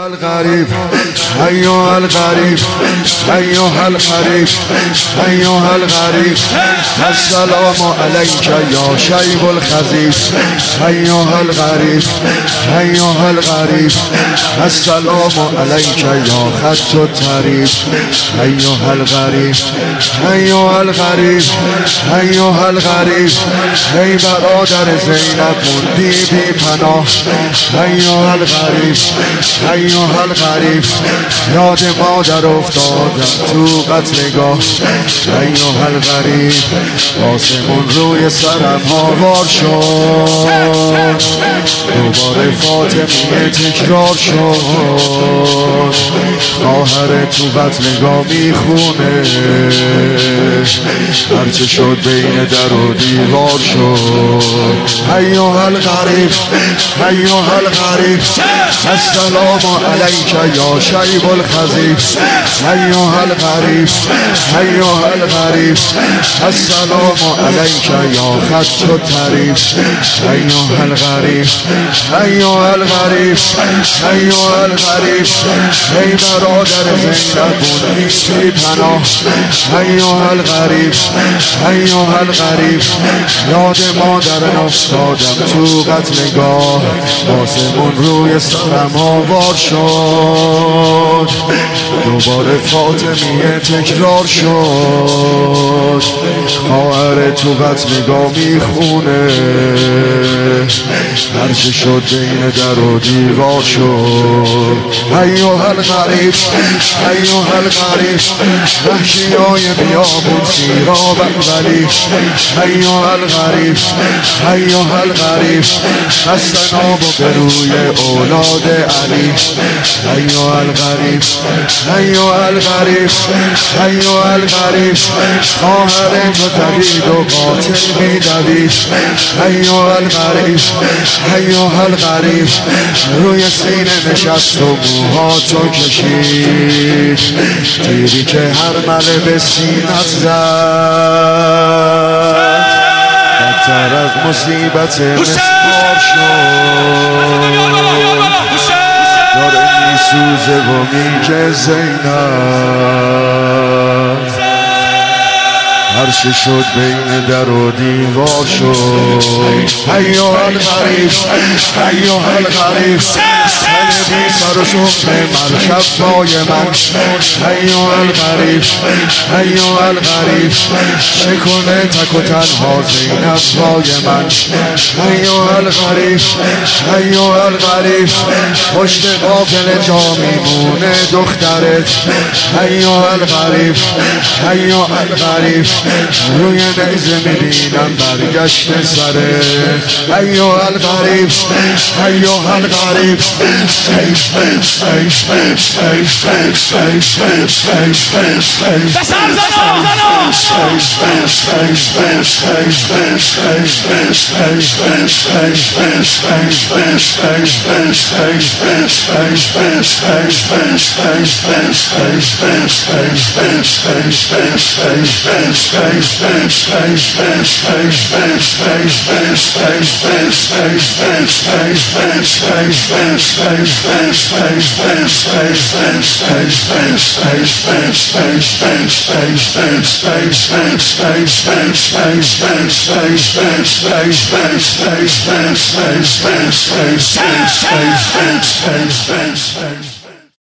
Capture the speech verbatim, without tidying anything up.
الغریب ایها الغریب ایها الغریب ایها الغریب السلام علیک یا شیب الخزیف ایها الغریب ایها الغریب السلام علیک یا خط الطریب ایها الغریب ایها الغریب ایها الغریب ای برادر زینب موندی بی پناه ایها الغریب ایها الغریب یاد مادر افتادم تو قتلگاه ایها الغریب آسمون روی سرم هاوار شد دوباره فاطمیه تکرار شد خواهر تو قتلگاه میخونه هرچه شد بین در و دیوار شد ایها الغریب ایها الغریب السلام علیک یا شیب الخزیف ایها الغریب ایها الغریب السلام علیک یا خط الطریب ایها الغریب ایها الغریب ایها الغریب ای برادر زینب موندی بی پناه ایها الغریب ایها الغریب یاد مادر افتادم تو قتلگاه آسمون روی سرم آوار شد دوباره فاطمیه تکرار شد خواهر تو قتلگاه میخونه هرچه شد بین در و دیوار شد ایها الغریب ایها الغریب وحشیای بیابون سیراب ولی ایها الغریب ایها الغریب خستناب و به روی اولاد علی ایها الغریب ایها الغریب ایها الغریب خواهر تو دوید و قاتل میدوید ایها الغریب ایها الغریب روی سینه نشست و موها تو کشید تیری که هر مله به سینت زد بدتر از مصیبت مسمار شد داره میسوزه و میگه زینب هرچه شد بین در و دیوار شد ایها الغریب ایها الغریب تن بی سر و شغل مرکب پای من ایها الغریب ایها الغریب چکنه تک و تنها زینب پای من ایها الغریب ایها الغریب پشت قافله جا میمونه دخترت ایها الغریب ایها الغریب روی نیزه میبینم برگشت سره ایها الغریب ایها الغریب بسر zano